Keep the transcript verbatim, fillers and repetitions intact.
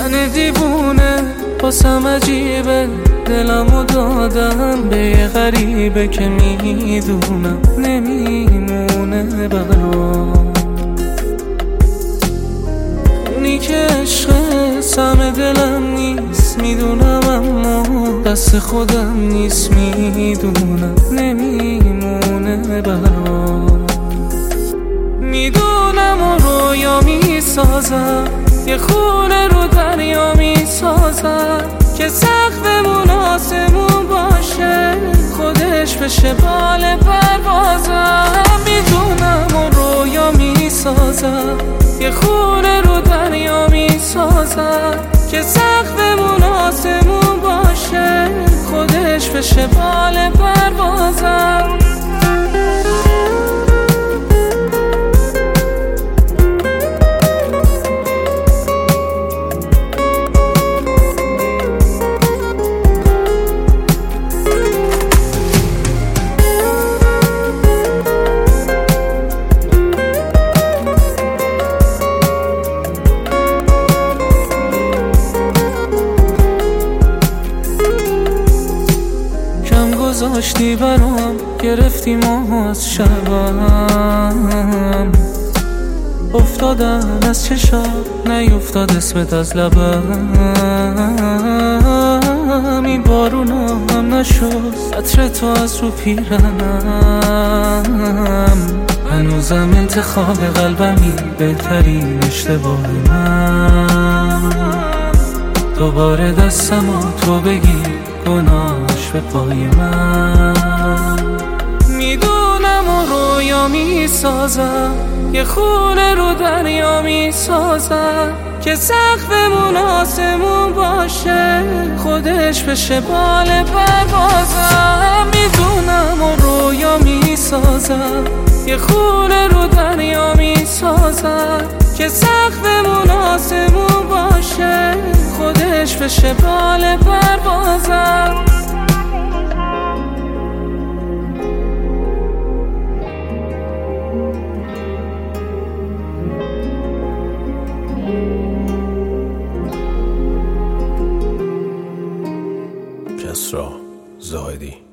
من دیوونه باسم عجیبه، دلمو دادم به یه غریبه که میدونم نمیمونه برام. اونی که عشق سم دلم نیست میدونم، اما دست خودم نیست میدونم نمیمونه برام. میدونم و رویا میسازم، یه خونه رو دریا میسازم که سقفمون آسمون باشه، خودش بشه بال پروازم. میدونم و رویا میسازم، یه خونه رو دریا میسازم که سقفمون آسمون باشه، خودش بشه بال پروازم. گذاشتی برام، گرفتی ماه از شبم، افتادم از چشام نیفتاد اسمت از لبم. این بارونا هم نشد عطر تو از رو پیرنم، هنوزم انتخاب قلبمی بهترین اشتباه من. دوباره دستمو تو بگی گناهش به پای من. میدونم و رویا میسازم، یه خونه رو دریا میسازم که سقفمون آسمون باشه، خودش بشه بال پروازم. میدونم و رویا میسازم، یه خونه رو دریا میسازم که سقفمون آسمون باشه، خودش بشه بال پروازم. کسری زاهدی.